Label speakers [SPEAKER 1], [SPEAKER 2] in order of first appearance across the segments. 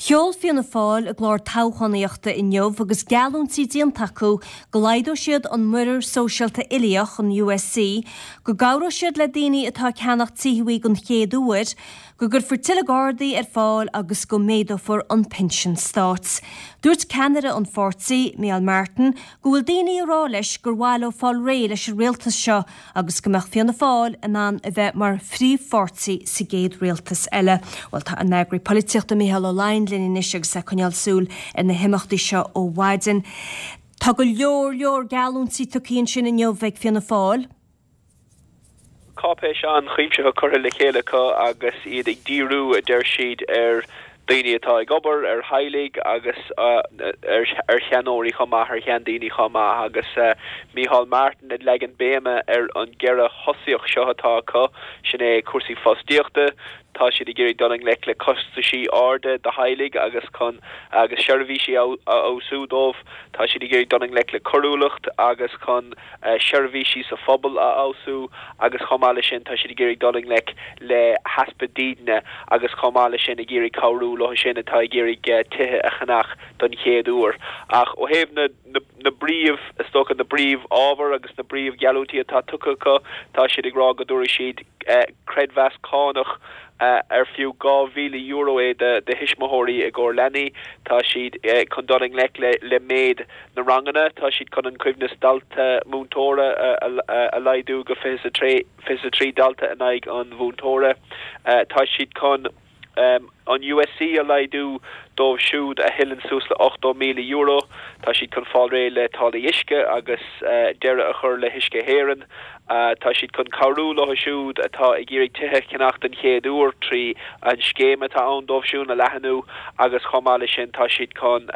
[SPEAKER 1] Cheol fianna fáil a glár táchaíochta in Neamh agus galúntí díontaú go leidó siad an muir sóisialta Iliach an USC, go gabhró siad le daoine atá ceannach tíhuaí gon chéadúir, go gur fuirtile Gardaí fáil agus go méadó for an pension stáits. Dúirt Canada an Fortsaí, Micheál Martin, go bhfuil daoine ará leis gur bhhail ó fáil ré leis rialtas seo agus go mbeadh fianna fáil in an a bheith mar frí Fortsaí sa géad rialtas eile. Well, tá an neagraí políteachta Micheál Ó Lainn linn iseag sa chuneal súl in na himachtaí seo ó Bhaidin. Tá go leor galúntí tucíonn sin in Neamh bheith fianna fáil.
[SPEAKER 2] Cápé seán chuimse go chuir le chéile agus iad ag díú a deir siad daoine atá ag obair heilig agus cheanóirí chomá chean daoine chomá agus Micheál Martin ag legan béime an gceire thosaíoch seo atá sin é cuasaí fostíochta. Tá siad géirí doling le costaí áde de heilig agus seirbhísí ósúdómh, tá siad géirí doling le choúlacht agus chun seirbhísí sa phobal ósú agus chomáile sin tá siad géirí doling le haspadíne agus chomáile sin a géirí cabhrú lo sin atá géirí tithe a chanach don chéadúr. Ach ó héh na bríomh stocha na bríomh ábhar agus na bríomh gealútaí atá tucha tá siad ag rá go dúirí siad credhheas cánach fiú €2,000 de hismóirí a gcóir lenny, tá siad chun doling le méid na rangana, tá siad chun an cuimhne dalta múntóra a leidú go fis a trí dalta in aig an bhúntóra, tá siad chun an USC a leidú dómh siúd a hillan sús le €8,000, tá siad chun fáil ré le tála isce agus deire a chur le hisce héireann. Tá siad chun cabhrú lo siúd atá ag géirí tithe ceannacht an chéadúr trí an scéim atá an dómh siún a lehanú agus chomáile sin tá siad chun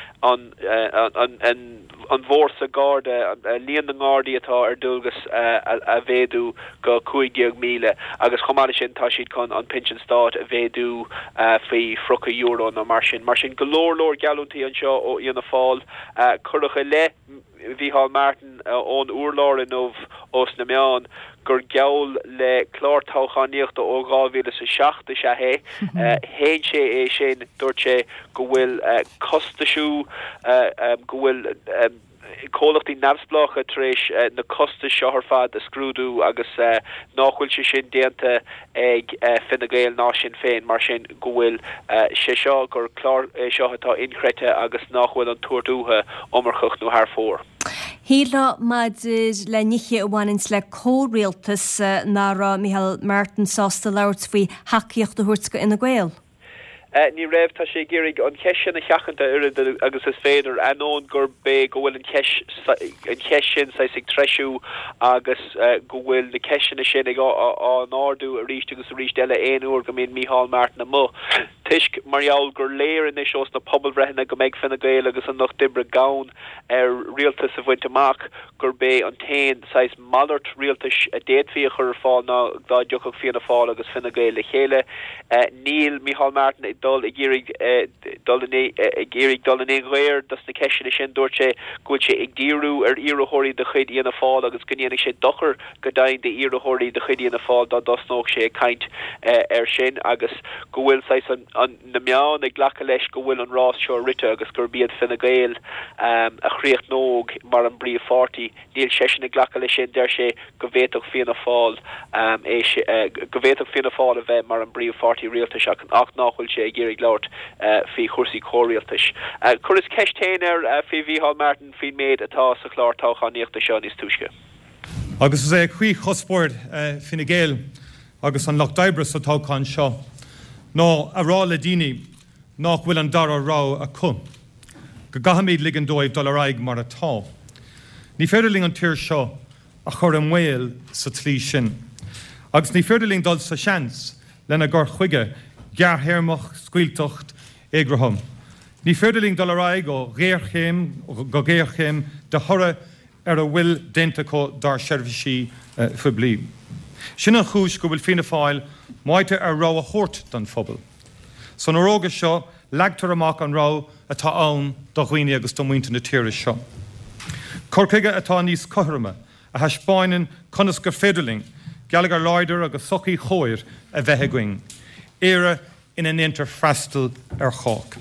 [SPEAKER 2] an bhór sa Garda líon na Gardaí atá dulgus a bhéadú go 50,000 agus chomáile sin tá siad chun an pension stát a bhéadú faoi €1 na mar sin golóir gealúntaí an seo ó íonna fáil chuircha le Micheál Martin ón úrlár in nómh os na meán gur geall le chlártáchaníochta ó 2016 héin sé é sin dúirt sé go bhfuil costaisiú go bhfuil cólachtaí nabsblacha tréis na costa seo ar fad a scrúdú agus nachhfuil sé sin déanta ag Fine Gael ná sin féin mar sin go bhfuil sé seo gur chlár seo atá increte agus nachhfuil an tuairtútha omarchucht nó thar fór.
[SPEAKER 1] Híla maid le niche bhhainins le córéaltas ná Micheál Martin sásta labhairt faoi hacaíocht a thuirtca ina Gael.
[SPEAKER 2] Ní raibh tá sé géirig an ceis na cheachanta uire agus is féidir anón gur bé go bhfuil an ceis sin sa sig treisiú agus go bhfuil na ceisina sin ag an árdú a ríist agus a ríist eile éonúir go mín Micheál Martin mo. Tuisc marall gur léir in is os na pobl breithna go méid Fine Gael agus an nach dibre gán rialtas a bhaint amach gur bé an tain sais mallart rialtas a déadfíochar fáil ná dá deochach fianna fáil agus Fine Gael le chéile. Níl Micheál Martin dul i géirig dul in éir das na ceisina sin dúirt sé gúil sé ag díú iarthóirí de chuid íana fáil agus gníananig sé dochar go dainn de iarthóirí de chuid íana fáil dá dosnóg sé caint sin agus go bhfuil an na meán ag ghlacha leis go bhfuil an rás seo rite agus gur bíad Fine Gael a chríocht nóg mar an bríomh fátaí níl sé sin ag ghlacha leis sin deir sé go bhéadach fianna fáil go bhéadach fianna fáil a bheith mar an bríomh fátaí rialtas ach nachhfuil sé géirig leabhart fí chósaí córéaltas. Chur is ceistéin fí Micheál Martin fí méid atá sa chlár táchaíochta seo níos túisce.
[SPEAKER 3] Agus is chuí chospóir Fine Gael agus an Loch Dibras sa táchaán seo. nó a rá le daoine nach bhfuil an dara rá a chun. Go gahamíd ligan dóibh dul aig mar atá. Ní féidirling an tíir seo a chur an mhail sa tlí sin. Agus ní féidirling dul sa seans lena gur chuige gearthéirmach scuiltocht éigraham. Ní féidirling dul aig ó géirchéim de thora a bhfuil dénta dar seirbhísí fa bliain. Sin an chúis go bhfuil fianna fáil maite ar rá a chóirt don phobal. Son óga seo leagtar amach an rá atá ann do dhaoine agus do muinte na tíre seo. Corcaige atá níos cothirme a heispáineann conas gur féidirling gealagar leidir agus sochaí chóir a bheithe going. Éire in an inter freastal ar chák.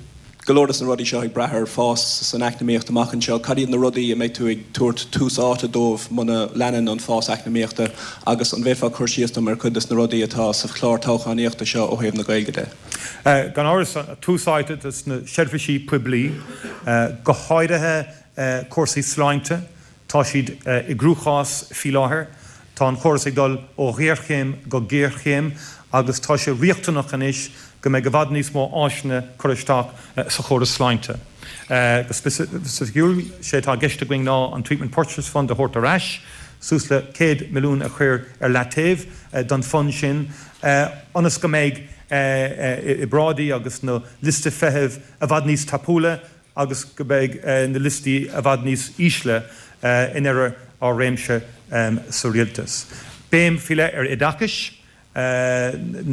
[SPEAKER 4] Golóras na rudí seo ag brethir fás san eacnamíocht amachchan seo, cadíad na rudaí a méid tú ag tuairt túsáta dómh muna leanan an fás eacnamíochta agus an bhéfá chuirsíostam ar chudas na rudaí atá sa chlár táchaíochta seo ó thaobh na Gaeilge.
[SPEAKER 3] Gan áras túsáited is na seirbhísí poiblí go háirithe cuasaí sláinte, tá siad i grúchás fi láthair, tá an chóras ag dul ó ghéirchéim go géirchéim agus tá sé riachtanach inis go mé go bhfad níos mó áisina choristeach sa chóras sláinte. Specifiúil sé tá geiste going ná an Treatment Purchase Fund a Horta Rash, sús le 100 milliún a chuir ar leatéh don fund sin, anas go méid i brádaí agus nó liste feitheamh a bhfad níos tapúla agus go méid na listí a bhfad níos ísle in ar réimse sa rialtas. Béim fiile ar Idachis, a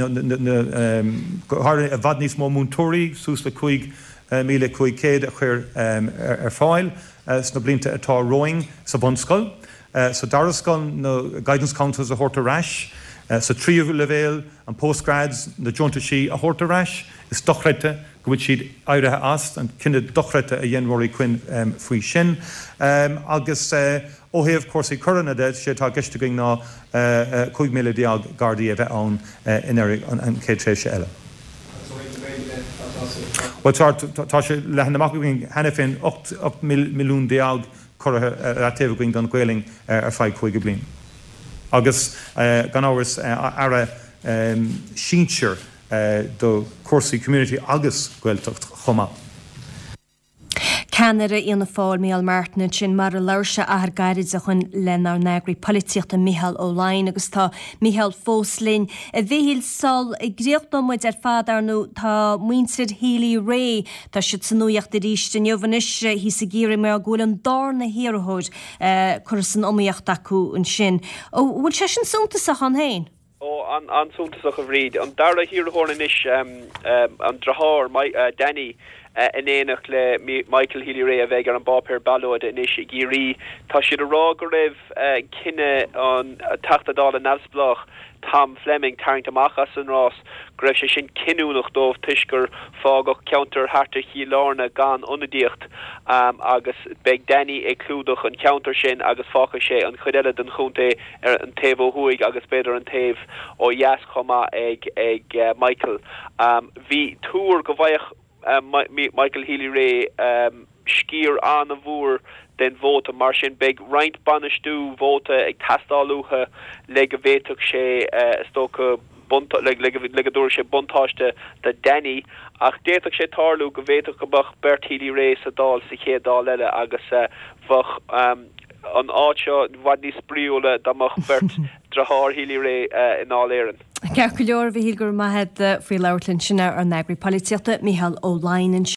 [SPEAKER 3] bhad níos mó múntóirí sús le 5,500 a chuir ar fáil sna blinta atá roing sa bunscoil. So darascoil nó Guidance Councils a Horta Rash, sa tríomh levéil an postgrads na Jonta sí a Horta Rash is dochreite go bhfuil siad áirithe ast an cinenne dochreite a dhéanmhórí cuin faoi sin. Agus óhéamh cuasaí curranna de sé tá geiste going ná 5 milliún gardaí a bheith ann in an céitréise eile. Tá sé lehan amach going hena féin 8 milliún déag chuirithe a taobh going don ghuailing ar 5 bliain. Agus gan áras ara sínsir do cuasaí community agus Gaeltacht chomá.
[SPEAKER 1] Canada íonna fáil Micheál Martin sin mar a leirse a gairid a chun lenar negraí políochta Micheál O'Lain agus tá Micheál Fóslin a bhíhíil sol i gríochtdóid ar fadarnú tá muinsid Healy Ray tá si sanúíocht a ríiste neomhanis hí sa géirí mar a ghúil an dána hiarthóid chur san omíocht acu an sin. Ó bhfuil sé sin súntasach an hain?
[SPEAKER 2] An súntasach a bhríd. An dara hiarthóna inis an drathár Danny in éanach le Michael Healy Ray a bheith ar an bápéir ballóid inis i géirí. Tá siad a rá go raibh cinenne an tatadála nefsblach Tom Fleming tarint amachas an rás go raibh sé sin cinúnach dómh tuisgur fágach counter harta chiileárna gan onadíocht agus beag Danny ag clúdach an counter sin agus fácha sé an chuideile den chunta ar an taobh ó thuaig agus beidir an taobh ó dheas chomá ag Michael. Bhí túr go bhaich Michael Healy Ray scír an a bhúr den vóta mar sin beg reint banistú vóta ag tastáúcha le go bhéach sé stocha le dúir sé buntáiste de Danny ach déach sé tarlú go bhéach go bach Bert Healy Ray sa dal sa chédá leile agus bfach an áitseo bhhad ní spríúla damach Bert drathár Healy Ray in áléireann.
[SPEAKER 1] Ceach go leor bhí híl gur maithe faoi leirlinn sinna ar negraí políochta Micheál O'Lain